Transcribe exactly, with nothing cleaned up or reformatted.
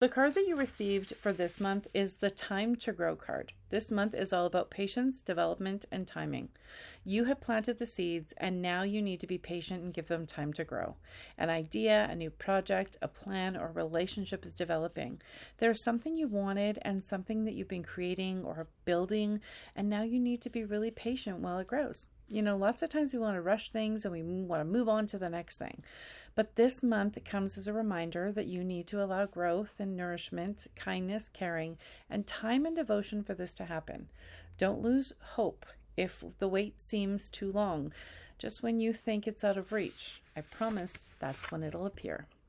The card that you received for this month is the Time to Grow card. This month is all about patience, development, and timing. You have planted the seeds, and now you need to be patient and give them time to grow. An idea, a new project, a plan, or relationship is developing. There's something you wanted and something that you've been creating or building, and now you need to be really patient while it grows. You know, lots of times we want to rush things and we want to move on to the next thing. But this month comes as a reminder that you need to allow growth and nourishment, kindness, caring, and time and devotion for this to happen. Don't lose hope if the wait seems too long. Just when you think it's out of reach, I promise that's when it'll appear.